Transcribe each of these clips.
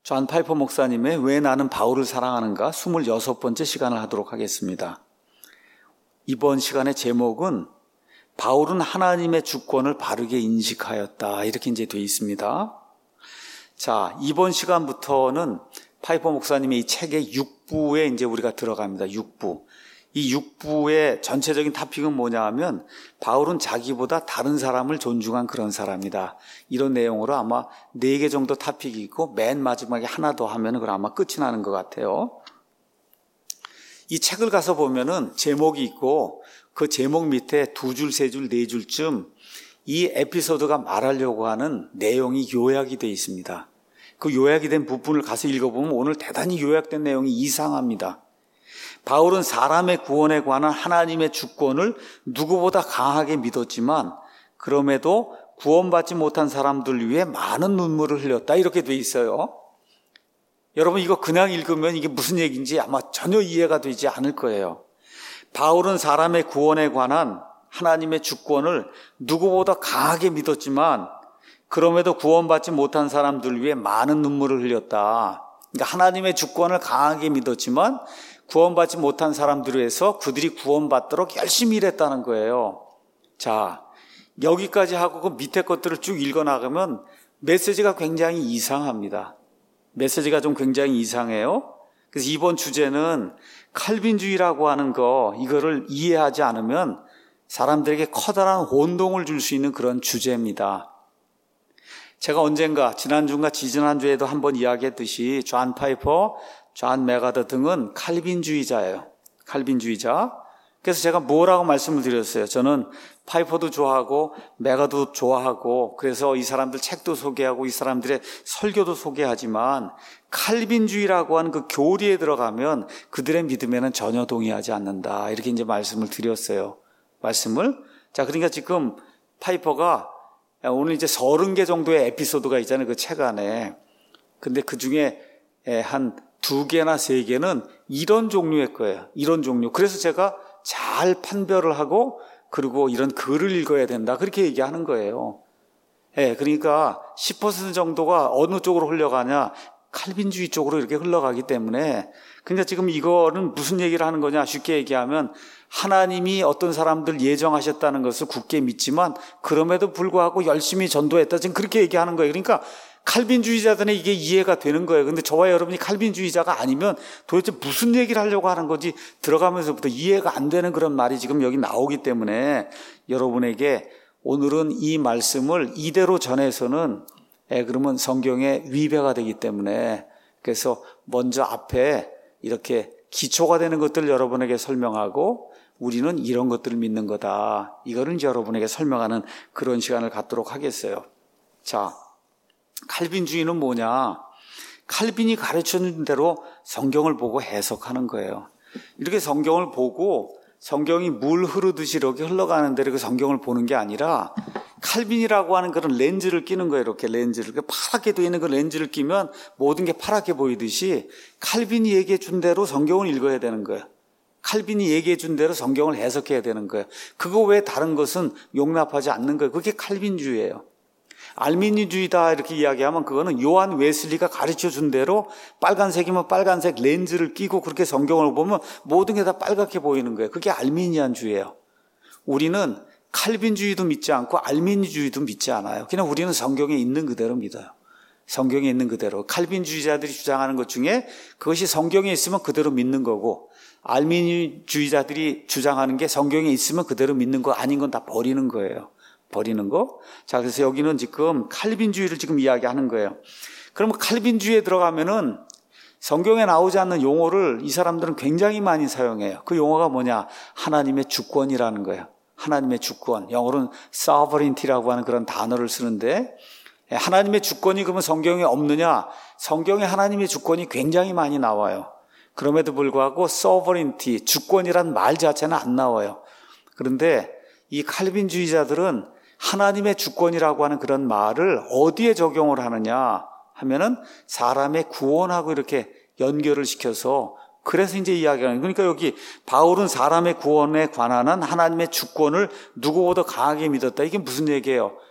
존 파이퍼 목사님의 왜 나는 바울을 사랑하는가 26번째 시간을 하도록 하겠습니다. 이번 시간의 제목은 바울은 하나님의 주권을 바르게 인식하였다, 이렇게 이제 되어 있습니다. 자, 이번 시간부터는 파이퍼 목사님의 이 책의 6부에 이제 우리가 들어갑니다. 6부. 이 6부의 전체적인 토픽은 뭐냐 하면 바울은 자기보다 다른 사람을 존중한 그런 사람이다. 이런 내용으로 아마 4개 정도 토픽이 있고 맨 마지막에 하나 더 하면 그럼 아마 끝이 나는 것 같아요. 이 책을 가서 보면은 제목이 있고 그 제목 밑에 2줄, 3줄, 4줄쯤 이 에피소드가 말하려고 하는 내용이 요약이 되어 있습니다. 그 요약이 된 부분을 가서 읽어보면 오늘 대단히 요약된 내용이 이상합니다. 바울은 사람의 구원에 관한 하나님의 주권을 누구보다 강하게 믿었지만 그럼에도 구원받지 못한 사람들 위해 많은 눈물을 흘렸다, 이렇게 돼 있어요. 여러분, 이거 그냥 읽으면 이게 무슨 얘기인지 아마 전혀 이해가 되지 않을 거예요. 바울은 사람의 구원에 관한 하나님의 주권을 누구보다 강하게 믿었지만 그럼에도 구원받지 못한 사람들 위해 많은 눈물을 흘렸다. 그러니까 하나님의 주권을 강하게 믿었지만 구원받지 못한 사람들을 위해서 그들이 구원받도록 열심히 일했다는 거예요. 자, 여기까지 하고 그 밑에 것들을 쭉 읽어나가면 메시지가 굉장히 이상합니다. 메시지가 좀 굉장히 이상해요. 그래서 이번 주제는 칼빈주의라고 하는 거, 이거를 이해하지 않으면 사람들에게 커다란 혼동을 줄 수 있는 그런 주제입니다. 제가 언젠가 지난주인가 지지난주에도 한번 이야기했듯이 존 파이퍼, 존 맥아더 등은 칼빈주의자예요. 칼빈주의자. 그래서 제가 뭐라고 말씀을 드렸어요. 저는 파이퍼도 좋아하고 맥아더도 좋아하고 그래서 이 사람들 책도 소개하고 이 사람들의 설교도 소개하지만 칼빈주의라고 하는 그 교리에 들어가면 그들의 믿음에는 전혀 동의하지 않는다, 이렇게 이제 말씀을 드렸어요. 자, 그러니까 지금 파이퍼가 오늘 이제 30개 정도의 에피소드가 있잖아요, 그 책 안에. 근데 그 중에 한 2개나 3개는 이런 종류의 거예요. 이런 종류. 그래서 제가 잘 판별을 하고 그리고 이런 글을 읽어야 된다, 그렇게 얘기하는 거예요. 그러니까 10% 정도가 어느 쪽으로 흘러가냐, 칼빈주의 쪽으로 이렇게 흘러가기 때문에. 그러니까 지금 이거는 무슨 얘기를 하는 거냐, 쉽게 얘기하면 하나님이 어떤 사람들 예정하셨다는 것을 굳게 믿지만 그럼에도 불구하고 열심히 전도했다, 지금 그렇게 얘기하는 거예요. 그러니까 칼빈주의자들은 이게 이해가 되는 거예요. 근데 저와 여러분이 칼빈주의자가 아니면 도대체 무슨 얘기를 하려고 하는 건지 들어가면서부터 이해가 안 되는 그런 말이 지금 여기 나오기 때문에 여러분에게 오늘은 이 말씀을 이대로 전해서는 그러면 성경에 위배가 되기 때문에, 그래서 먼저 앞에 이렇게 기초가 되는 것들을 여러분에게 설명하고 우리는 이런 것들을 믿는 거다, 이거를 이제 여러분에게 설명하는 그런 시간을 갖도록 하겠어요. 자, 칼빈주의는 뭐냐? 칼빈이 가르쳐준 대로 성경을 보고 해석하는 거예요. 이렇게 성경을 보고 성경이 물 흐르듯이 이렇게 흘러가는 대로 그 성경을 보는 게 아니라 칼빈이라고 하는 그런 렌즈를 끼는 거예요. 이렇게 렌즈를, 파랗게 되어 있는 그 렌즈를 끼면 모든 게 파랗게 보이듯이 칼빈이 얘기해 준 대로 성경을 읽어야 되는 거예요. 칼빈이 얘기해 준 대로 성경을 해석해야 되는 거예요. 그거 외에 다른 것은 용납하지 않는 거예요. 그게 칼빈주의예요. 알미니주의다 이렇게 이야기하면 그거는 요한 웨슬리가 가르쳐 준 대로 빨간색이면 빨간색 렌즈를 끼고 그렇게 성경을 보면 모든 게 다 빨갛게 보이는 거예요. 그게 알미니안주의예요. 우리는 칼빈주의도 믿지 않고 알미니주의도 믿지 않아요. 그냥 우리는 성경에 있는 그대로 믿어요. 성경에 있는 그대로. 칼빈주의자들이 주장하는 것 중에 그것이 성경에 있으면 그대로 믿는 거고, 알미니주의자들이 주장하는 게 성경에 있으면 그대로 믿는 거 아닌 건 다 버리는 거예요. 버리는 거. 자, 그래서 여기는 지금 칼빈주의를 지금 이야기하는 거예요. 그러면 칼빈주의에 들어가면은 성경에 나오지 않는 용어를 이 사람들은 굉장히 많이 사용해요. 그 용어가 뭐냐? 하나님의 주권이라는 거예요. 하나님의 주권. 영어로는 sovereignty라고 하는 그런 단어를 쓰는데, 하나님의 주권이 그러면 성경에 없느냐? 성경에 하나님의 주권이 굉장히 많이 나와요. 그럼에도 불구하고 sovereignty, 주권이란 말 자체는 안 나와요. 그런데 이 칼빈주의자들은 하나님의 주권이라고 하는 그런 말을 어디에 적용을 하느냐 하면은 사람의 구원하고 이렇게 연결을 시켜서, 그래서 이제 이야기하는, 그러니까 여기 바울은 사람의 구원에 관한 하나님의 주권을 누구보다 강하게 믿었다. 이게 무슨 얘기예요?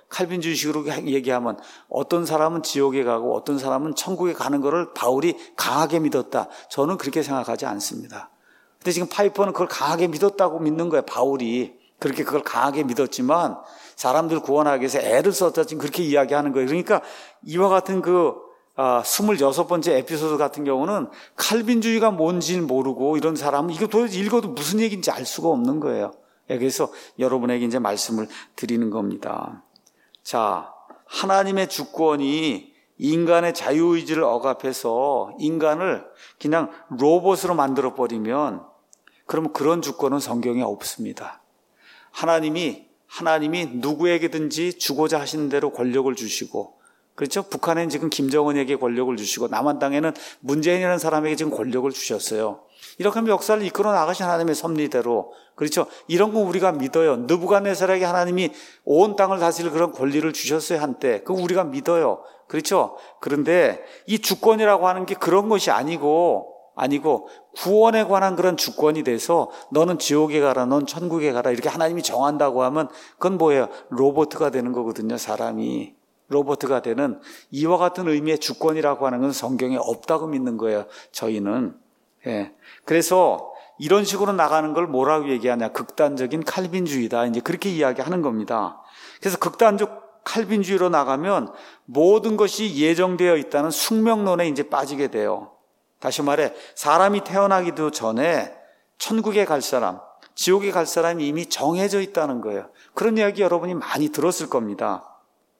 칼빈주의식으로 얘기하면 어떤 사람은 지옥에 가고 어떤 사람은 천국에 가는 것을 바울이 강하게 믿었다. 저는 그렇게 생각하지 않습니다. 근데 지금 파이퍼는 그걸 강하게 믿었다고 믿는 거예요. 바울이 그렇게 그걸 강하게 믿었지만 사람들 구원하기 위해서 애를 썼다 지금 그렇게 이야기하는 거예요. 그러니까 이와 같은 26번째 에피소드 같은 경우는 칼빈주의가 뭔지는 모르고 이런 사람은 이거 도대체 읽어도 무슨 얘기인지 알 수가 없는 거예요. 그래서 여러분에게 이제 말씀을 드리는 겁니다. 자, 하나님의 주권이 인간의 자유의지를 억압해서 인간을 그냥 로봇으로 만들어버리면 그러면 그런 주권은 성경에 없습니다. 하나님이 누구에게든지 주고자 하시는 대로 권력을 주시고, 그렇죠? 북한에는 지금 김정은에게 권력을 주시고 남한 땅에는 문재인이라는 사람에게 지금 권력을 주셨어요. 이렇게 하면 역사를 이끌어 나가신 하나님의 섭리대로, 그렇죠? 이런 거 우리가 믿어요. 느부갓네살에게 하나님이 온 땅을 다스릴 그런 권리를 주셨어요, 한때. 그거 우리가 믿어요. 그렇죠? 그런데 이 주권이라고 하는 게 그런 것이 아니고 구원에 관한 그런 주권이 돼서 너는 지옥에 가라, 넌 천국에 가라 이렇게 하나님이 정한다고 하면 그건 뭐예요? 로봇가 되는 거거든요. 사람이 로봇가 되는 이와 같은 의미의 주권이라고 하는 건 성경에 없다고 믿는 거예요. 저희는. 그래서 이런 식으로 나가는 걸 뭐라고 얘기하냐? 극단적인 칼빈주의다. 이제 그렇게 이야기하는 겁니다. 그래서 극단적 칼빈주의로 나가면 모든 것이 예정되어 있다는 숙명론에 이제 빠지게 돼요. 다시 말해 사람이 태어나기도 전에 천국에 갈 사람, 지옥에 갈 사람이 이미 정해져 있다는 거예요. 그런 이야기 여러분이 많이 들었을 겁니다.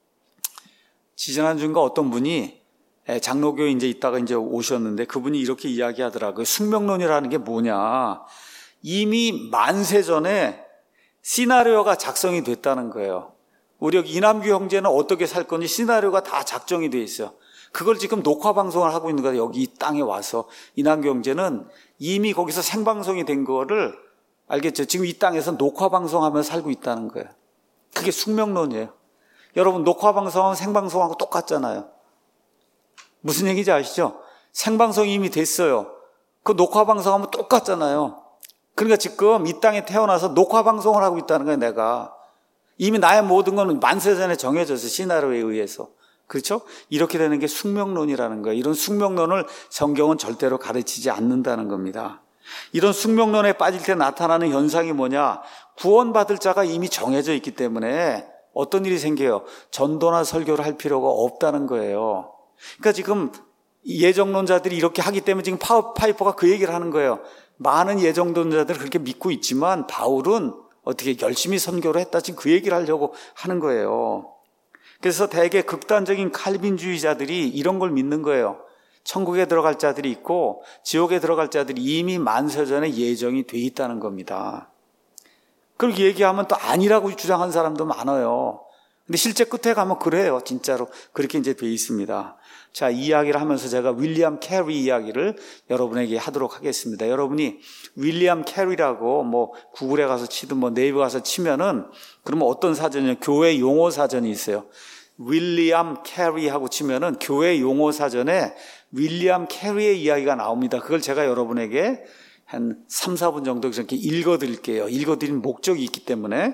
지지난주인가 어떤 분이 장로교에 이제 있다가 이제 오셨는데 그분이 이렇게 이야기하더라고요. 숙명론이라는 게 뭐냐? 이미 만세 전에 시나리오가 작성이 됐다는 거예요. 우리 여기 이남규 형제는 어떻게 살 건지 시나리오가 다 작정이 돼 있어요. 그걸 지금 녹화 방송을 하고 있는 거예요. 여기 이 땅에 와서 이남규 형제는 이미 거기서 생방송이 된 거를 알겠죠? 지금 이 땅에서 녹화 방송하면서 살고 있다는 거예요. 그게 숙명론이에요. 여러분 녹화 방송하고 생방송하고 똑같잖아요. 무슨 얘기인지 아시죠? 생방송이 이미 됐어요. 그 녹화 방송하면 똑같잖아요. 그러니까 지금 이 땅에 태어나서 녹화 방송을 하고 있다는 거예요. 내가 이미 나의 모든 건 만세 전에 정해져서 시나리오에 의해서. 그렇죠? 이렇게 되는 게 숙명론이라는 거예요. 이런 숙명론을 성경은 절대로 가르치지 않는다는 겁니다. 이런 숙명론에 빠질 때 나타나는 현상이 뭐냐? 구원받을 자가 이미 정해져 있기 때문에 어떤 일이 생겨요? 전도나 설교를 할 필요가 없다는 거예요. 그러니까 지금 예정론자들이 이렇게 하기 때문에 지금 파이퍼가 그 얘기를 하는 거예요. 많은 예정론자들을 그렇게 믿고 있지만 바울은 어떻게 열심히 선교를 했다. 지금 그 얘기를 하려고 하는 거예요. 그래서 대개 극단적인 칼빈주의자들이 이런 걸 믿는 거예요. 천국에 들어갈 자들이 있고 지옥에 들어갈 자들이 이미 만세 전에 예정이 돼 있다는 겁니다. 그렇게 얘기하면 또 아니라고 주장한 사람도 많아요. 근데 실제 끝에 가면 그래요. 진짜로 그렇게 이제 돼 있습니다. 자, 이 이야기를 하면서 제가 윌리엄 캐리 이야기를 여러분에게 하도록 하겠습니다. 여러분이 윌리엄 캐리라고 뭐 구글에 가서 치든 뭐 네이버 가서 치면은 그러면 어떤 사전이요? 교회 용어 사전이 있어요. 윌리엄 캐리하고 치면은 교회 용어 사전에 윌리엄 캐리의 이야기가 나옵니다. 그걸 제가 여러분에게 한 3, 4분 정도 이렇게 읽어드릴게요. 읽어드린 목적이 있기 때문에.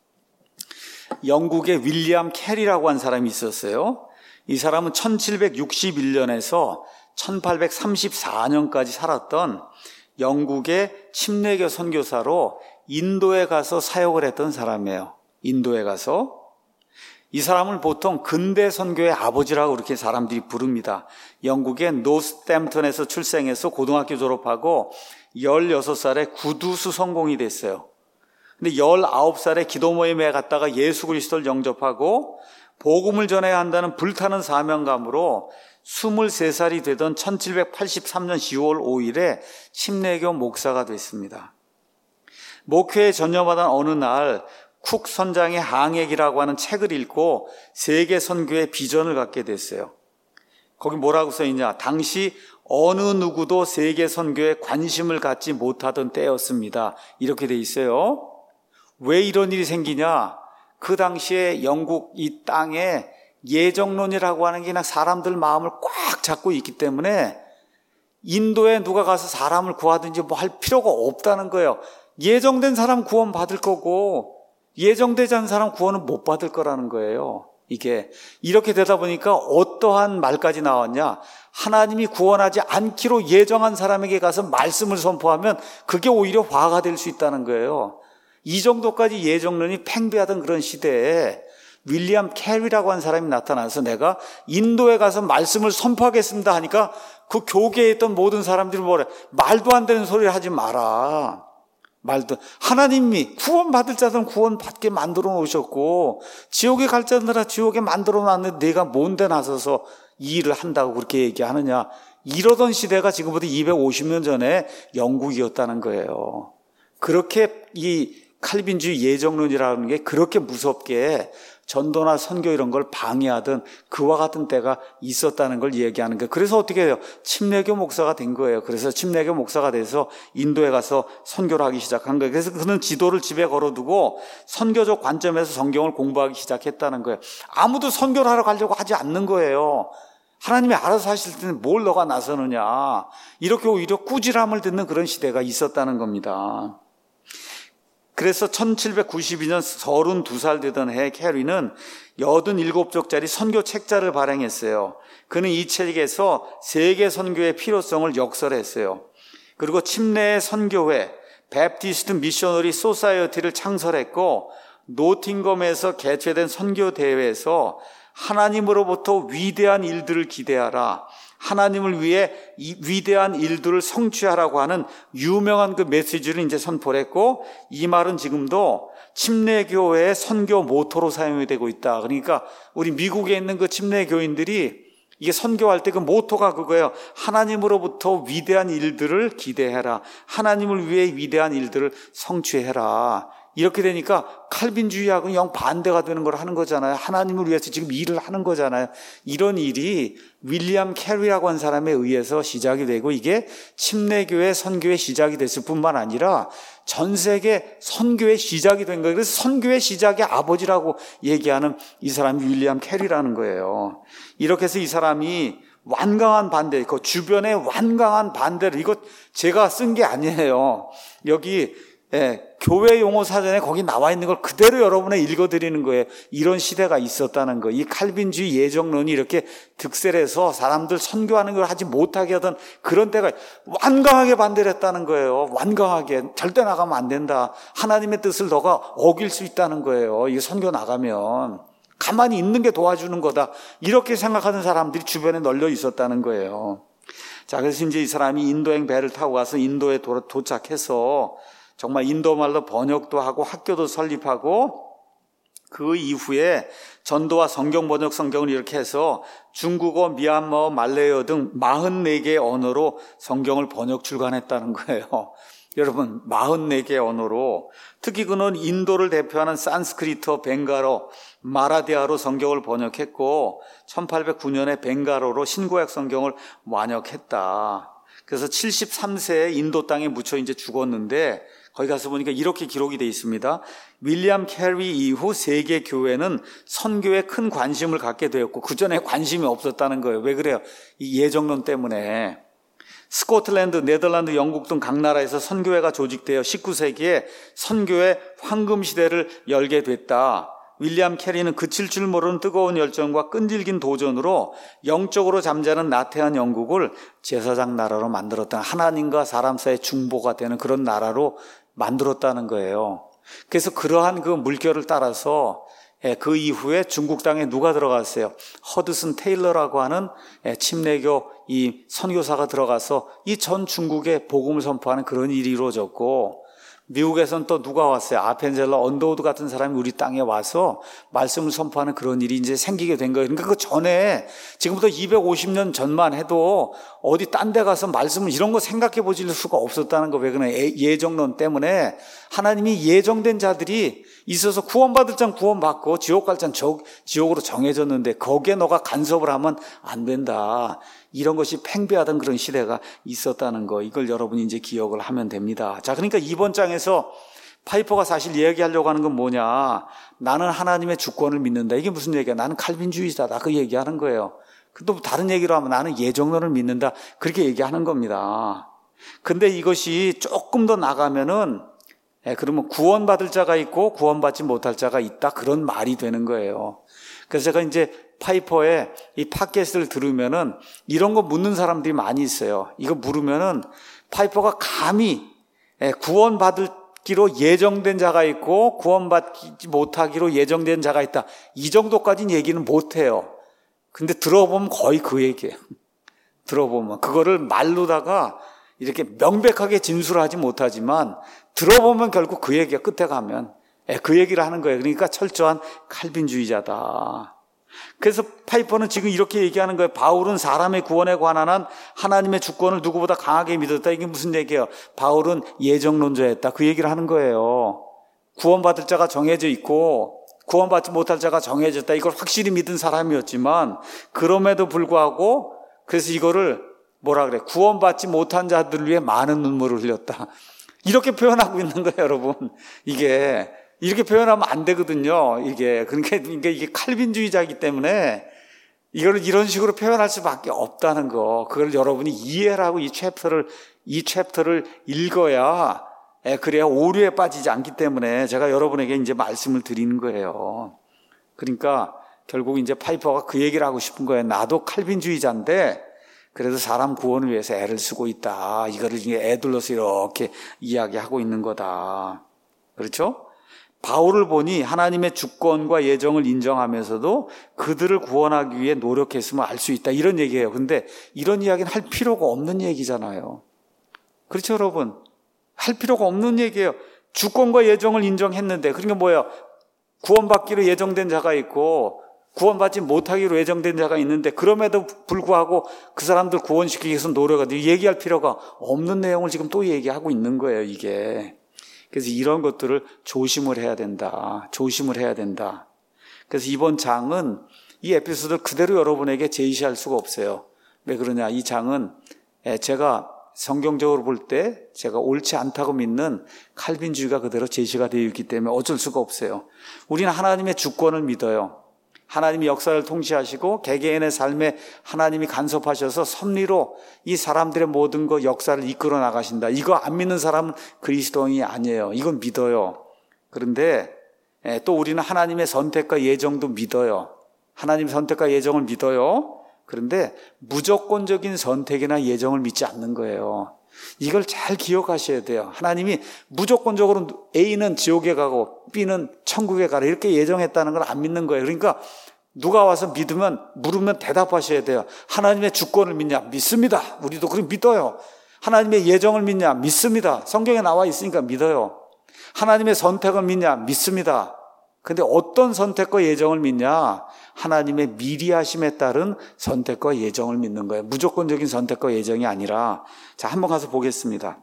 영국에 윌리엄 캐리라고 한 사람이 있었어요. 이 사람은 1761년에서 1834년까지 살았던 영국의 침례교 선교사로 인도에 가서 사역을 했던 사람이에요. 인도에 가서. 이 사람을 보통 근대 선교의 아버지라고 그렇게 사람들이 부릅니다. 영국의 노스댐프턴에서 출생해서 고등학교 졸업하고 16살에 구두수 성공이 됐어요. 근데 19살에 기도 모임에 갔다가 예수 그리스도를 영접하고 복음을 전해야 한다는 불타는 사명감으로 23살이 되던 1783년 10월 5일에 침례교 목사가 됐습니다. 목회에 전념하던 어느 날 쿡 선장의 항해기라고 하는 책을 읽고 세계 선교의 비전을 갖게 됐어요. 거기 뭐라고 써있냐? 당시 어느 누구도 세계 선교에 관심을 갖지 못하던 때였습니다. 이렇게 돼 있어요. 왜 이런 일이 생기냐? 그 당시에 영국 이 땅에 예정론이라고 하는 게 그냥 사람들 마음을 꽉 잡고 있기 때문에 인도에 누가 가서 사람을 구하든지 뭐 할 필요가 없다는 거예요. 예정된 사람 구원 받을 거고 예정되지 않은 사람 구원은 못 받을 거라는 거예요. 이게 이렇게 되다 보니까 어떠한 말까지 나왔냐? 하나님이 구원하지 않기로 예정한 사람에게 가서 말씀을 선포하면 그게 오히려 화가 될 수 있다는 거예요. 이 정도까지 예정론이 팽배하던 그런 시대에 윌리엄 캐리라고 한 사람이 나타나서 내가 인도에 가서 말씀을 선포하겠습니다 하니까 그 교계에 있던 모든 사람들이 뭐래? 말도 안 되는 소리를 하지 마라. 하나님이 구원받을 자들은 구원받게 만들어 놓으셨고 지옥에 갈 자들은 지옥에 만들어 놨는데 내가 뭔데 나서서 이 일을 한다고 그렇게 얘기하느냐. 이러던 시대가 지금부터 250년 전에 영국이었다는 거예요. 그렇게 이 칼빈주의 예정론이라는 게 그렇게 무섭게 전도나 선교 이런 걸 방해하던 그와 같은 때가 있었다는 걸 얘기하는 거예요. 그래서 어떻게 해요? 침례교 목사가 된 거예요. 그래서 침례교 목사가 돼서 인도에 가서 선교를 하기 시작한 거예요. 그래서 그는 지도를 집에 걸어두고 선교적 관점에서 성경을 공부하기 시작했다는 거예요. 아무도 선교를 하러 가려고 하지 않는 거예요. 하나님이 알아서 하실 때는 뭘 너가 나서느냐. 이렇게 오히려 꾸지람을 듣는 그런 시대가 있었다는 겁니다. 그래서 1792년 32살 되던 해 캐리는 87쪽짜리 선교 책자를 발행했어요. 그는 이 책에서 세계 선교의 필요성을 역설했어요. 그리고 침례의 선교회, 베프티스트 미셔너리 소사이어티를 창설했고 노팅검에서 개최된 선교 대회에서 하나님으로부터 위대한 일들을 기대하라. 하나님을 위해 이 위대한 일들을 성취하라고 하는 유명한 그 메시지를 이제 선포를 했고 이 말은 지금도 침례교회의 선교 모토로 사용이 되고 있다. 그러니까 우리 미국에 있는 그 침례교인들이 이게 선교할 때 그 모토가 그거예요. 하나님으로부터 위대한 일들을 기대해라. 하나님을 위해 위대한 일들을 성취해라. 이렇게 되니까 칼빈주의하고는 영 반대가 되는 걸 하는 거잖아요. 하나님을 위해서 지금 일을 하는 거잖아요. 이런 일이 윌리엄 캐리라고 한 사람에 의해서 시작이 되고 이게 침례교회 선교의 시작이 됐을 뿐만 아니라 전 세계 선교의 시작이 된 거예요. 그래서 선교의 시작의 아버지라고 얘기하는 이 사람이 윌리엄 캐리라는 거예요. 이렇게 해서 이 사람이 완강한 반대, 그 주변에 완강한 반대를, 이거 제가 쓴 게 아니에요. 여기 교회 용어 사전에 거기 나와 있는 걸 그대로 여러분에 읽어드리는 거예요. 이런 시대가 있었다는 거. 이 칼빈주의 예정론이 이렇게 득세해서 사람들 선교하는 걸 하지 못하게 하던 그런 때가 완강하게 반대를 했다는 거예요. 완강하게. 절대 나가면 안 된다. 하나님의 뜻을 너가 어길 수 있다는 거예요. 이 선교 나가면. 가만히 있는 게 도와주는 거다. 이렇게 생각하는 사람들이 주변에 널려 있었다는 거예요. 자, 그래서 이제 이 사람이 인도행 배를 타고 가서 인도에 도착해서 정말 인도말로 번역도 하고 학교도 설립하고 그 이후에 전도와 성경 번역 성경을 이렇게 해서 중국어, 미얀마어, 말레이어 등 44개의 언어로 성경을 번역 출간했다는 거예요. 여러분 44개의 언어로 특히 그는 인도를 대표하는 산스크리트어, 벵갈어, 마라데아로 성경을 번역했고 1809년에 벵갈어로 신구약 성경을 완역했다. 그래서 73세에 인도 땅에 묻혀 이제 죽었는데 거기 가서 보니까 이렇게 기록이 되어 있습니다. 윌리엄 캐리 이후 세계 교회는 선교에 큰 관심을 갖게 되었고 그 전에 관심이 없었다는 거예요. 왜 그래요? 이 예정론 때문에. 스코틀랜드, 네덜란드, 영국 등 각 나라에서 선교회가 조직되어 19세기에 선교의 황금시대를 열게 됐다. 윌리엄 캐리는 그칠 줄 모르는 뜨거운 열정과 끈질긴 도전으로 영적으로 잠자는 나태한 영국을 제사장 나라로 만들었다. 하나님과 사람 사이의 중보가 되는 그런 나라로 만들었다는 거예요. 그래서 그러한 그 물결을 따라서 그 이후에 중국 땅에 누가 들어갔어요? 허드슨 테일러라고 하는 침례교 이 선교사가 들어가서 이 전 중국에 복음을 선포하는 그런 일이 이루어졌고 미국에서는 또 누가 왔어요? 아펜젤러 언더우드 같은 사람이 우리 땅에 와서 말씀을 선포하는 그런 일이 이제 생기게 된 거예요. 그러니까 그 전에 지금부터 250년 전만 해도 어디 딴 데 가서 말씀을 이런 거 생각해 보실 수가 없었다는 거. 왜 그러냐? 예정론 때문에 하나님이 예정된 자들이 있어서 구원받을 자는 구원받고 지옥 갈 자는 지옥으로 정해졌는데 거기에 너가 간섭을 하면 안 된다. 이런 것이 팽배하던 그런 시대가 있었다는 거. 이걸 여러분이 이제 기억을 하면 됩니다. 자, 그러니까 이번 장에서 파이퍼가 사실 이야기하려고 하는 건 뭐냐. 나는 하나님의 주권을 믿는다. 이게 무슨 얘기야? 나는 칼빈주의자다. 그 얘기하는 거예요. 또 다른 얘기로 하면 나는 예정론을 믿는다. 그렇게 얘기하는 겁니다. 근데 이것이 조금 더 나가면은 그러면 구원받을 자가 있고 구원받지 못할 자가 있다. 그런 말이 되는 거예요. 그래서 제가 이제 파이퍼의 이 팟캐스트를 들으면은 이런 거 묻는 사람들이 많이 있어요. 이거 물으면은 파이퍼가 감히 구원받기로 예정된 자가 있고 구원받지 못하기로 예정된 자가 있다. 이 정도까지는 얘기는 못해요. 근데 들어보면 거의 그 얘기예요. 들어보면 그거를 말로다가 이렇게 명백하게 진술하지 못하지만 들어보면 결국 그 얘기가 끝에 가면 그 얘기를 하는 거예요. 그러니까 철저한 칼빈주의자다. 그래서 파이퍼는 지금 이렇게 얘기하는 거예요. 바울은 사람의 구원에 관한 한 하나님의 주권을 누구보다 강하게 믿었다. 이게 무슨 얘기예요? 바울은 예정론자였다. 그 얘기를 하는 거예요. 구원받을 자가 정해져 있고 구원받지 못할 자가 정해졌다. 이걸 확실히 믿은 사람이었지만 그럼에도 불구하고 그래서 이거를 뭐라 그래? 구원받지 못한 자들을 위해 많은 눈물을 흘렸다. 이렇게 표현하고 있는 거예요, 여러분. 이게 이렇게 표현하면 안 되거든요. 그러니까 이게 칼빈주의자이기 때문에 이거를 이런 식으로 표현할 수밖에 없다는 거. 그걸 여러분이 이해를 하고 이 챕터를 읽어야 그래야 오류에 빠지지 않기 때문에 제가 여러분에게 이제 말씀을 드리는 거예요. 그러니까 결국 이제 파이퍼가 그 얘기를 하고 싶은 거예요. 나도 칼빈주의자인데 그래도 사람 구원을 위해서 애를 쓰고 있다. 이거를 애들로서 이렇게 이야기하고 있는 거다. 그렇죠? 바울을 보니 하나님의 주권과 예정을 인정하면서도 그들을 구원하기 위해 노력했으면 알 수 있다. 이런 얘기예요. 근데 이런 이야기는 할 필요가 없는 얘기잖아요. 그렇죠, 여러분? 할 필요가 없는 얘기예요. 주권과 예정을 인정했는데 그러니까 뭐예요? 구원받기로 예정된 자가 있고 구원받지 못하기로 예정된 자가 있는데 그럼에도 불구하고 그 사람들 구원시키기 위해서 노력하는데 얘기할 필요가 없는 내용을 지금 또 얘기하고 있는 거예요, 이게. 그래서 이런 것들을 조심을 해야 된다. 조심을 해야 된다. 그래서 이번 장은 이 에피소드를 그대로 여러분에게 제시할 수가 없어요. 왜 그러냐? 이 장은 제가 성경적으로 볼 때 제가 옳지 않다고 믿는 칼빈주의가 그대로 제시가 되어 있기 때문에 어쩔 수가 없어요. 우리는 하나님의 주권을 믿어요. 하나님이 역사를 통치하시고 개개인의 삶에 하나님이 간섭하셔서 섭리로 이 사람들의 모든 것 역사를 이끌어 나가신다. 이거 안 믿는 사람은 그리스도인이 아니에요. 이건 믿어요. 그런데 또 우리는 하나님의 선택과 예정도 믿어요. 하나님의 선택과 예정을 믿어요. 그런데 무조건적인 선택이나 예정을 믿지 않는 거예요. 이걸 잘 기억하셔야 돼요. 하나님이 무조건적으로 A는 지옥에 가고 B는 천국에 가라 이렇게 예정했다는 걸 안 믿는 거예요. 그러니까 누가 와서 물으면 대답하셔야 돼요. 하나님의 주권을 믿냐? 믿습니다. 우리도 그렇게 믿어요. 하나님의 예정을 믿냐? 믿습니다. 성경에 나와 있으니까 믿어요. 하나님의 선택을 믿냐? 믿습니다. 근데 어떤 선택과 예정을 믿냐? 하나님의 미리 하심에 따른 선택과 예정을 믿는 거예요. 무조건적인 선택과 예정이 아니라. 자, 한번 가서 보겠습니다.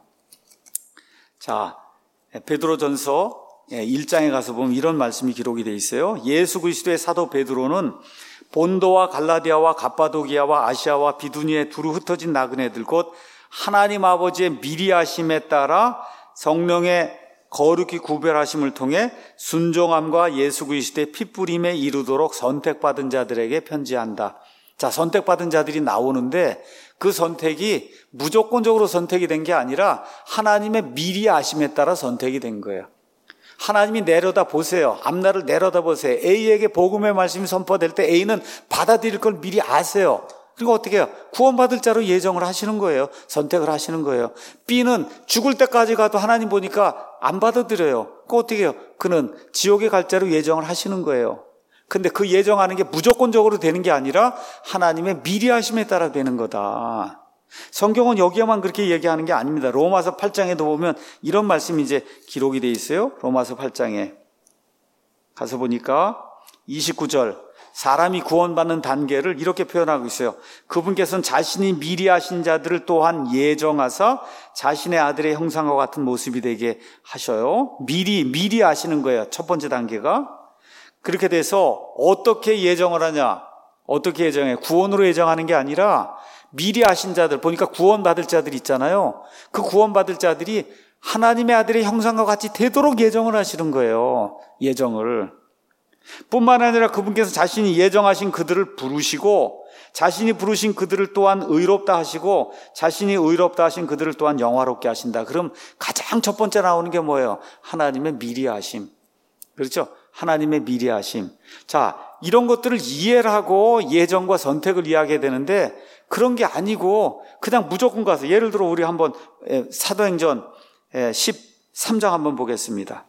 자, 베드로전서 1장에 가서 보면 이런 말씀이 기록이 되어 있어요. 예수 그리스도의 사도 베드로는 본도와 갈라디아와 갑바도기아와 아시아와 비두니에 두루 흩어진 나그네들 곧 하나님 아버지의 미리 하심에 따라 성령의 거룩히 구별하심을 통해 순종함과 예수 그리스도의 핏부림에 이르도록 선택받은 자들에게 편지한다. 자, 선택받은 자들이 나오는데 그 선택이 무조건적으로 선택이 된 게 아니라 하나님의 미리 아심에 따라 선택이 된 거예요. 하나님이 내려다 보세요. 앞날을 내려다 보세요. A에게 복음의 말씀이 선포될 때 A는 받아들일 걸 미리 아세요. 그리고 어떻게 해요? 구원받을 자로 예정을 하시는 거예요. 선택을 하시는 거예요. B는 죽을 때까지 가도 하나님 보니까 안 받아들여요. 그거 어떻게 해요? 그는 지옥에 갈 자로 예정을 하시는 거예요. 근데 그 예정하는 게 무조건적으로 되는 게 아니라 하나님의 미리 하심에 따라 되는 거다. 성경은 여기에만 그렇게 얘기하는 게 아닙니다. 로마서 8장에도 보면 이런 말씀이 이제 기록이 돼 있어요. 로마서 8장에 가서 보니까 29절 사람이 구원받는 단계를 이렇게 표현하고 있어요. 그분께서는 자신이 미리 하신 자들을 또한 예정하사 자신의 아들의 형상과 같은 모습이 되게 하셔요. 미리 하시는 거예요. 첫 번째 단계가. 그렇게 돼서 어떻게 예정을 하냐? 어떻게 예정해? 구원으로 예정하는 게 아니라 미리 하신 자들, 보니까 구원받을 자들 있잖아요. 그 구원받을 자들이 하나님의 아들의 형상과 같이 되도록 예정을 하시는 거예요. 예정을. 뿐만 아니라 그분께서 자신이 예정하신 그들을 부르시고 자신이 부르신 그들을 또한 의롭다 하시고 자신이 의롭다 하신 그들을 또한 영화롭게 하신다. 그럼 가장 첫 번째 나오는 게 뭐예요? 하나님의 미리하심. 그렇죠? 하나님의 미리하심. 자, 이런 것들을 이해를 하고 예정과 선택을 이해하게 되는데 그런 게 아니고 그냥 무조건 가서, 예를 들어 우리 한번 사도행전 13장 한번 보겠습니다.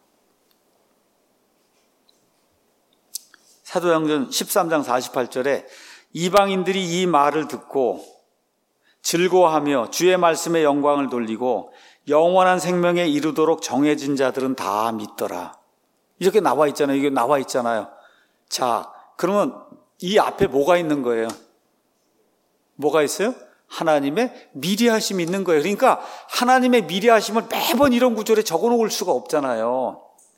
사도행전 13장 48절에 이방인들이 이 말을 듣고 즐거워하며 주의 말씀에 영광을 돌리고 영원한 생명에 이르도록 정해진 자들은 다 믿더라. 이렇게 나와 있잖아요. 이게 나와 있잖아요. 자, 그러면 이 앞에 뭐가 있는 거예요? 뭐가 있어요? 하나님의 미리하심이 있는 거예요. 그러니까 하나님의 미리하심을 매번 이런 구절에 적어놓을 수가 없잖아요.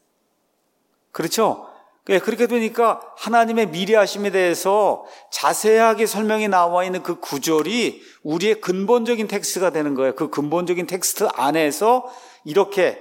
그렇죠? 그렇게 되니까 하나님의 미리하심에 대해서 자세하게 설명이 나와 있는 그 구절이 우리의 근본적인 텍스트가 되는 거예요. 그 근본적인 텍스트 안에서 이렇게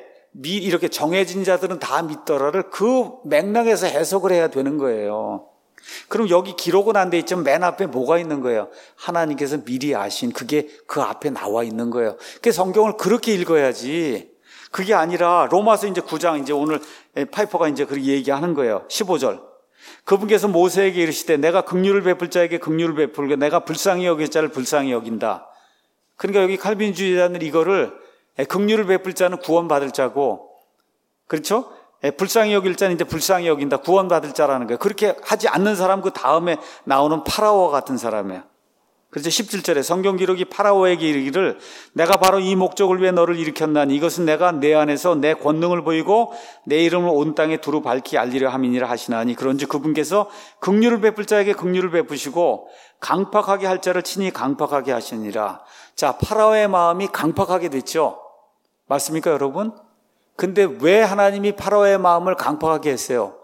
정해진 자들은 다 믿더라를 그 맥락에서 해석을 해야 되는 거예요. 그럼 여기 기록은 안 돼 있지만 맨 앞에 뭐가 있는 거예요? 하나님께서 미리 아신 그게 그 앞에 나와 있는 거예요. 그 성경을 그렇게 읽어야지. 그게 아니라 로마서 이제 9장 이제 오늘 파이퍼가 이제 그렇게 얘기하는 거예요. 15절. 그분께서 모세에게 이르시되 내가 긍휼을 베풀 자에게 긍휼을 베풀고 내가 불쌍히 여길 자를 불쌍히 여긴다. 그러니까 여기 칼빈주의자는 이거를 긍휼을 베풀 자는 구원받을 자고, 그렇죠? 불쌍히 여길 자는 이제 불쌍히 여긴다. 구원받을 자라는 거예요. 그렇게 하지 않는 사람 그 다음에 나오는 파라오와 같은 사람이에요. 그래서 17절에 성경 기록이 파라오에게 이르기를 내가 바로 이 목적을 위해 너를 일으켰나니 이것은 내가 내 안에서 내 권능을 보이고 내 이름을 온 땅에 두루 밝히 알리려 함이니라 하시나니 그런즉 그분께서 긍휼을 베풀 자에게 긍휼을 베푸시고 강팍하게 할 자를 친히 강팍하게 하시니라. 자, 파라오의 마음이 강팍하게 됐죠. 맞습니까, 여러분? 근데 왜 하나님이 파라오의 마음을 강팍하게 했어요?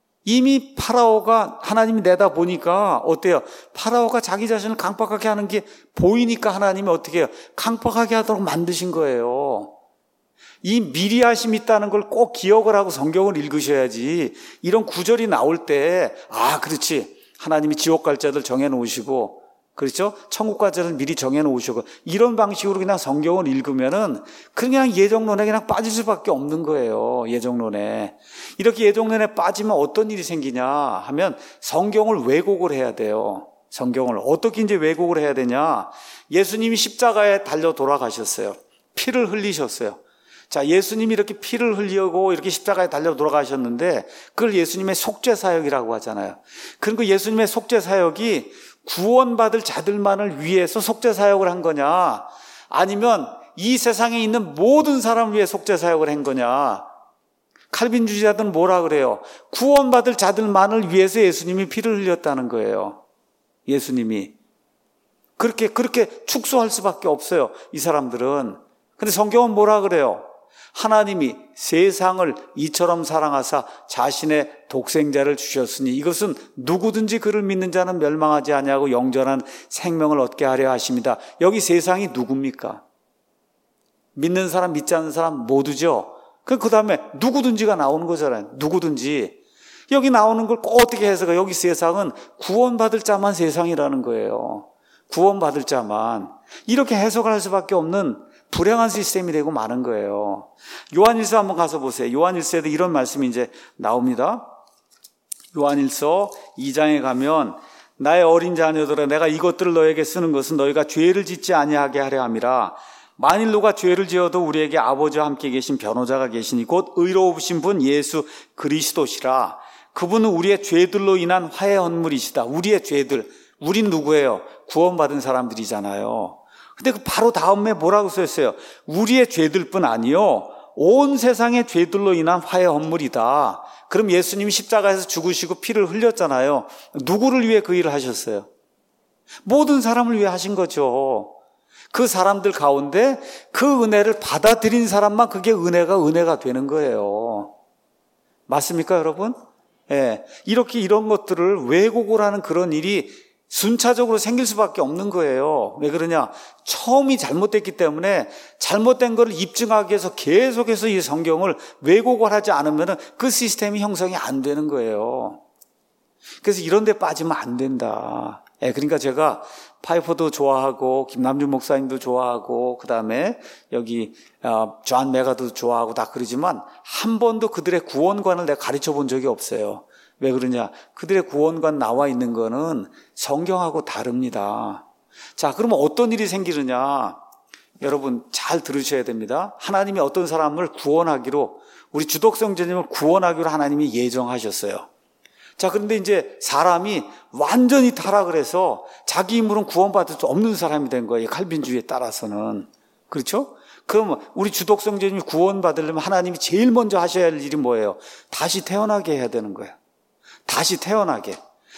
이미 파라오가 하나님이 내다보니까 어때요? 파라오가 자기 자신을 강팍하게 하는 게 보이니까 하나님이 어떻게 해요? 강팍하게 하도록 만드신 거예요. 이 미리하심이 있다는 걸 꼭 기억을 하고 성경을 읽으셔야지 이런 구절이 나올 때 그렇지. 하나님이 지옥 갈 자들 정해놓으시고, 그렇죠? 천국 갈 자들 미리 정해놓으시고, 이런 방식으로 그냥 성경을 읽으면은 그냥 예정론에 그냥 빠질 수밖에 없는 거예요. 예정론에. 이렇게 예정론에 빠지면 어떤 일이 생기냐 하면 성경을 왜곡을 해야 돼요. 성경을 어떻게 이제 왜곡을 해야 되냐? 예수님이 십자가에 달려 돌아가셨어요. 피를 흘리셨어요. 자, 예수님이 이렇게 피를 흘리고 이렇게 십자가에 달려 돌아가셨는데 그걸 예수님의 속죄 사역이라고 하잖아요. 그리고 예수님의 속죄 사역이 구원받을 자들만을 위해서 속죄 사역을 한 거냐, 아니면 이 세상에 있는 모든 사람을 위해 속죄 사역을 한 거냐? 칼빈주의자들은 뭐라 그래요? 구원받을 자들만을 위해서 예수님이 피를 흘렸다는 거예요. 예수님이. 그렇게 축소할 수밖에 없어요, 이 사람들은. 근데 성경은 뭐라 그래요? 하나님이 세상을 이처럼 사랑하사 자신의 독생자를 주셨으니 이것은 누구든지 그를 믿는 자는 멸망하지 아니하고 영전한 생명을 얻게 하려 하십니다. 여기 세상이 누굽니까? 믿는 사람, 믿지 않는 사람 모두죠. 그 다음에 누구든지가 나오는 거잖아요. 누구든지. 여기 나오는 걸 꼭 어떻게 해석해요? 여기 세상은 구원받을 자만 세상이라는 거예요. 구원받을 자만. 이렇게 해석을 할 수밖에 없는 불행한 시스템이 되고 마는 거예요. 요한일서 한번 가서 보세요. 요한일서에도 이런 말씀이 이제 나옵니다. 요한일서 2장에 가면 나의 어린 자녀들아 내가 이것들을 너에게 쓰는 것은 너희가 죄를 짓지 아니하게 하려 함이라. 만일 누가 죄를 지어도 우리에게 아버지와 함께 계신 변호자가 계시니 곧 의로우신 분 예수 그리스도시라. 그분은 우리의 죄들로 인한 화해 헌물이시다. 우리의 죄들. 우린 누구예요? 구원받은 사람들이잖아요. 근데 그 바로 다음에 뭐라고 써있어요? 우리의 죄들뿐 아니요 온 세상의 죄들로 인한 화해 헌물이다. 그럼 예수님이 십자가에서 죽으시고 피를 흘렸잖아요. 누구를 위해 그 일을 하셨어요? 모든 사람을 위해 하신 거죠. 그 사람들 가운데 그 은혜를 받아들인 사람만 그게 은혜가 되는 거예요. 맞습니까, 여러분? 예. 이렇게 이런 것들을 왜곡을 하는 그런 일이 순차적으로 생길 수밖에 없는 거예요. 왜 그러냐? 처음이 잘못됐기 때문에 잘못된 것을 입증하기 위해서 계속해서 이 성경을 왜곡을 하지 않으면 그 시스템이 형성이 안 되는 거예요. 그래서 이런 데 빠지면 안 된다. 그러니까 제가 파이퍼도 좋아하고 김남준 목사님도 좋아하고 그다음에 여기 존 메가도 좋아하고 다 그러지만 한 번도 그들의 구원관을 내가 가르쳐 본 적이 없어요. 왜 그러냐? 그들의 구원관 나와 있는 거는 성경하고 다릅니다. 자, 그러면 어떤 일이 생기느냐? 여러분 잘 들으셔야 됩니다. 하나님이 어떤 사람을 구원하기로, 우리 주독성제님을 구원하기로 하나님이 예정하셨어요. 자, 그런데 이제 사람이 완전히 타락을 해서 자기 힘으로는 구원받을 수 없는 사람이 된 거예요. 칼빈주의에 따라서는. 그렇죠? 그러면 우리 주독성제님이 구원받으려면 하나님이 제일 먼저 하셔야 할 일이 뭐예요? 다시 태어나게 해야 되는 거예요. 다시 태어나게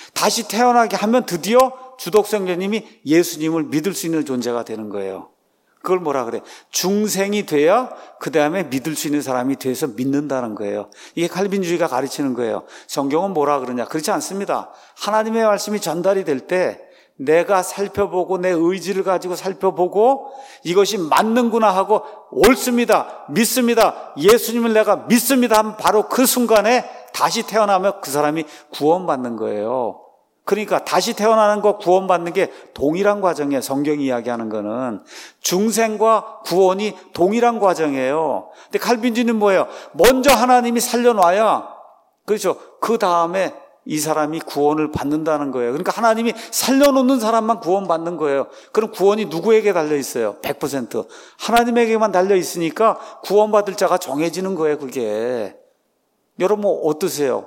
하면 드디어 주독성제님이 예수님을 믿을 수 있는 존재가 되는 거예요. 그걸 뭐라 그래? 중생이 돼야 그 다음에 믿을 수 있는 사람이 돼서 믿는다는 거예요. 이게 칼빈주의가 가르치는 거예요. 성경은 뭐라 그러냐? 그렇지 않습니다. 하나님의 말씀이 전달이 될 때 내가 살펴보고 내 의지를 가지고 살펴보고 이것이 맞는구나 하고 옳습니다, 믿습니다, 예수님을 내가 믿습니다 하면 바로 그 순간에 다시 태어나면 그 사람이 구원받는 거예요. 그러니까 다시 태어나는 거 구원받는 게 동일한 과정이에요. 성경이 이야기하는 거는 중생과 구원이 동일한 과정이에요. 근데 칼빈주의는 뭐예요? 먼저 하나님이 살려놔야, 그렇죠, 그 다음에 이 사람이 구원을 받는다는 거예요. 그러니까 하나님이 살려놓는 사람만 구원받는 거예요. 그럼 구원이 누구에게 달려있어요? 100% 하나님에게만 달려있으니까 구원받을 자가 정해지는 거예요. 그게 여러분 어떠세요?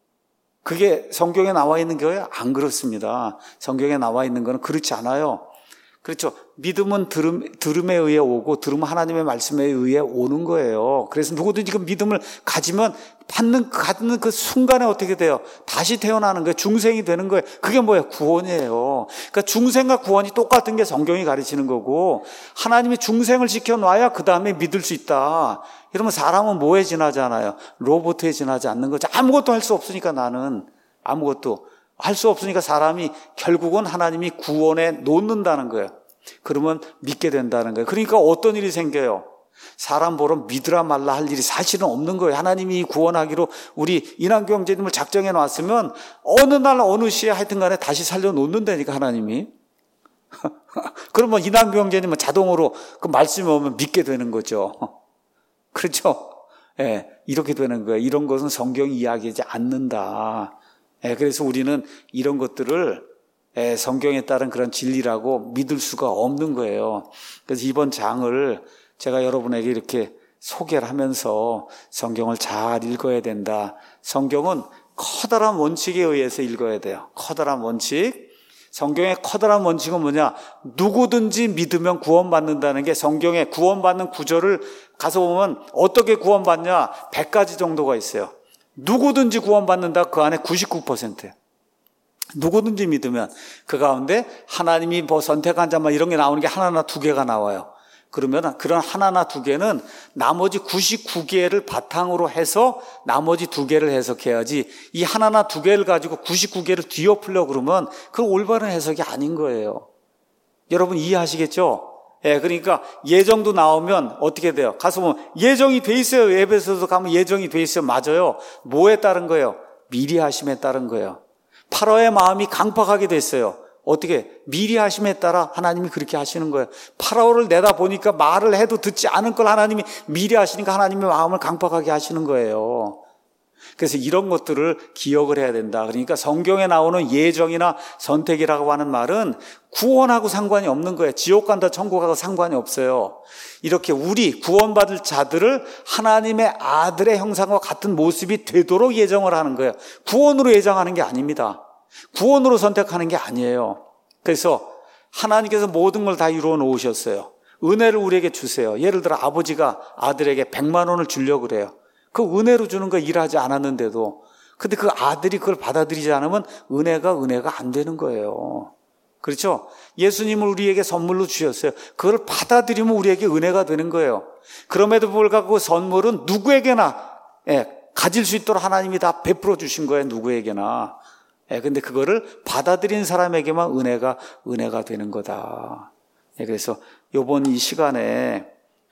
그게 성경에 나와 있는 거예요? 안 그렇습니다. 성경에 나와 있는 거는 그렇지 않아요. 그렇죠. 믿음은 들음에 의해 오고 들음은 하나님의 말씀에 의해 오는 거예요. 그래서 누구든지 그 믿음을 가지면 갖는 그 순간에 어떻게 돼요? 다시 태어나는 거예요. 중생이 되는 거예요. 그게 뭐예요? 구원이에요. 그러니까 중생과 구원이 똑같은 게 성경이 가르치는 거고, 하나님이 중생을 지켜놔야 그 다음에 믿을 수 있다. 이러면 사람은 뭐에 지나잖아요? 로봇에 지나지 않는 거죠. 아무것도 할 수 없으니까, 나는 아무것도 할 수 없으니까 사람이 결국은 하나님이 구원에 놓는다는 거예요. 그러면 믿게 된다는 거예요. 그러니까 어떤 일이 생겨요? 사람 보러 믿으라 말라 할 일이 사실은 없는 거예요. 하나님이 구원하기로 우리 인환경제님을 작정해 놨으면 어느 날 어느 시에 하여튼 간에 다시 살려놓는다니까, 하나님이. 그러면 인환경제님은 자동으로 그 말씀이 오면 믿게 되는 거죠. 그렇죠? 예, 이렇게 되는 거예요. 이런 것은 성경이 이야기하지 않는다. 그래서 우리는 이런 것들을 성경에 따른 그런 진리라고 믿을 수가 없는 거예요. 그래서 이번 장을 제가 여러분에게 이렇게 소개를 하면서 성경을 잘 읽어야 된다. 성경은 커다란 원칙에 의해서 읽어야 돼요. 커다란 원칙. 성경의 커다란 원칙은 뭐냐? 누구든지 믿으면 구원받는다는 게, 성경의 구원받는 구절을 가서 보면 어떻게 구원받냐? 100가지 정도가 있어요. 누구든지 구원받는다, 그 안에 99%예요. 누구든지 믿으면. 그 가운데 하나님이 뭐 선택한 자만 이런 게 나오는 게 하나나 두 개가 나와요. 그러면 그런 하나나 두 개는 나머지 99개를 바탕으로 해서 나머지 두 개를 해석해야지, 이 하나나 두 개를 가지고 99개를 뒤엎으려고 그러면 그건 올바른 해석이 아닌 거예요. 여러분 이해하시겠죠? 그러니까 예정도 나오면 어떻게 돼요? 가서 보면 예정이 돼 있어요. 에베소서 가면 예정이 돼 있어요. 맞아요. 뭐에 따른 거예요? 미리 하심에 따른 거예요. 파라오의 마음이 강팍하게 됐어요. 어떻게? 미리 하심에 따라 하나님이 그렇게 하시는 거예요. 파라오를 내다보니까 말을 해도 듣지 않을 걸 하나님이 미리 하시니까 하나님의 마음을 강팍하게 하시는 거예요. 그래서 이런 것들을 기억을 해야 된다. 그러니까 성경에 나오는 예정이나 선택이라고 하는 말은 구원하고 상관이 없는 거예요. 지옥 간다 천국하고 상관이 없어요. 이렇게 우리 구원받을 자들을 하나님의 아들의 형상과 같은 모습이 되도록 예정을 하는 거예요. 구원으로 예정하는 게 아닙니다. 구원으로 선택하는 게 아니에요. 그래서 하나님께서 모든 걸 다 이루어 놓으셨어요. 은혜를 우리에게 주세요. 예를 들어 아버지가 아들에게 100만 원을 주려고 그래요. 그 은혜로 주는 거 일하지 않았는데도. 근데 그 아들이 그걸 받아들이지 않으면 은혜가 안 되는 거예요. 그렇죠? 예수님을 우리에게 선물로 주셨어요. 그걸 받아들이면 우리에게 은혜가 되는 거예요. 그럼에도 불구하고 그 선물은 누구에게나 가질 수 있도록 하나님이 다 베풀어 주신 거예요. 누구에게나. 근데 그거를 받아들인 사람에게만 은혜가 되는 거다. 그래서 이번 이 시간에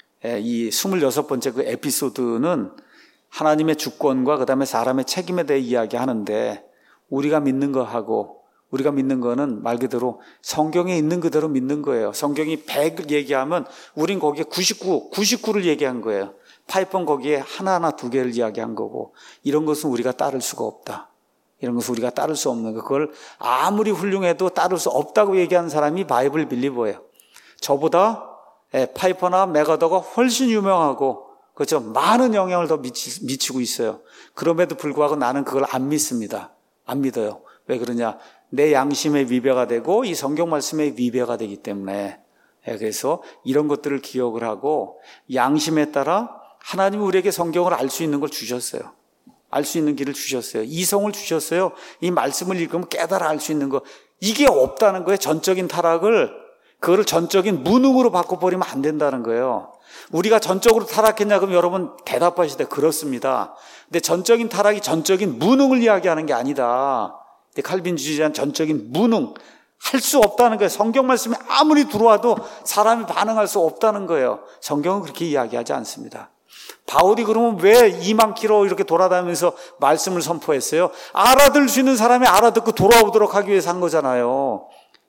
이 26번째 그 에피소드는 하나님의 주권과 그 다음에 사람의 책임에 대해 이야기하는데, 우리가 믿는 거하고 우리가 믿는 거는 말 그대로 성경에 있는 그대로 믿는 거예요. 성경이 100을 얘기하면 우린 거기에 99를 얘기한 거예요. 파이폰 거기에 하나하나 2개를 이야기한 거고, 이런 것은 우리가 따를 수가 없다. 이런 것은 우리가 따를 수 없는 거. 그걸 아무리 훌륭해도 따를 수 없다고 얘기하는 사람이 바이블 빌리버예요. 저보다 파이퍼나 맥어더가 훨씬 유명하고, 그렇죠? 많은 영향을 더 미치고 있어요. 그럼에도 불구하고 나는 그걸 안 믿습니다. 안 믿어요. 왜 그러냐? 내 양심의 위배가 되고 이 성경 말씀의 위배가 되기 때문에. 그래서 이런 것들을 기억을 하고 양심에 따라 하나님이 우리에게 성경을 알 수 있는 걸 주셨어요. 알 수 있는 길을 주셨어요. 이성을 주셨어요. 이 말씀을 읽으면 깨달아 알 수 있는 거. 이게 없다는 거예요. 전적인 타락을. 그거를 전적인 무능으로 바꿔버리면 안 된다는 거예요. 우리가 전적으로 타락했냐? 그럼 여러분 대답하실 때 그렇습니다. 근데 전적인 타락이 전적인 무능을 이야기하는 게 아니다. 칼빈주의자는 전적인 무능, 할 수 없다는 거예요. 성경 말씀이 아무리 들어와도 사람이 반응할 수 없다는 거예요. 성경은 그렇게 이야기하지 않습니다. 바울이 그러면 왜 2만 킬로 이렇게 돌아다니면서 말씀을 선포했어요? 알아들 수 있는 사람이 알아듣고 돌아오도록 하기 위해서 한 거잖아요.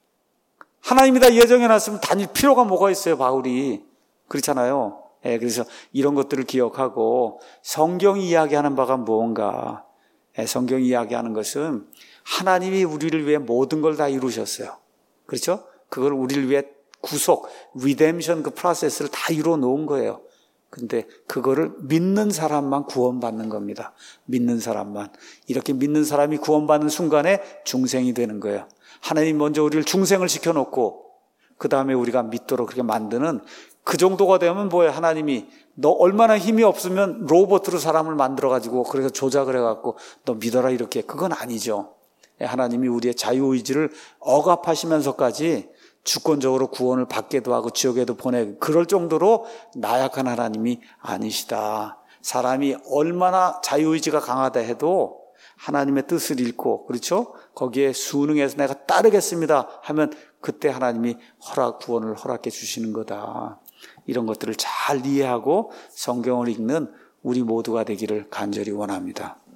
하나님이 다 예정해놨으면 다닐 필요가 뭐가 있어요, 바울이. 그렇잖아요. 그래서 이런 것들을 기억하고 성경이 이야기하는 바가 무언가. 성경이 이야기하는 것은 하나님이 우리를 위해 모든 걸 다 이루셨어요. 그렇죠? 그걸 우리를 위해 구속, 리뎀션 그 프로세스를 다 이루어 놓은 거예요. 근데 그거를 믿는 사람만 구원받는 겁니다. 믿는 사람만. 이렇게 믿는 사람이 구원받는 순간에 중생이 되는 거예요. 하나님 먼저 우리를 중생을 시켜놓고 그 다음에 우리가 믿도록 그렇게 만드는 그 정도가 되면 뭐예요? 하나님이 너 얼마나 힘이 없으면 로봇으로 사람을 만들어가지고 그래서 조작을 해갖고 너 믿어라 이렇게. 그건 아니죠. 하나님이 우리의 자유의지를 억압하시면서까지 주권적으로 구원을 받게도 하고 지옥에도 보내고 그럴 정도로 나약한 하나님이 아니시다. 사람이 얼마나 자유의지가 강하다 해도 하나님의 뜻을 읽고, 그렇죠? 거기에 순응해서 내가 따르겠습니다 하면 그때 하나님이 구원을 허락해 주시는 거다. 이런 것들을 잘 이해하고 성경을 읽는 우리 모두가 되기를 간절히 원합니다.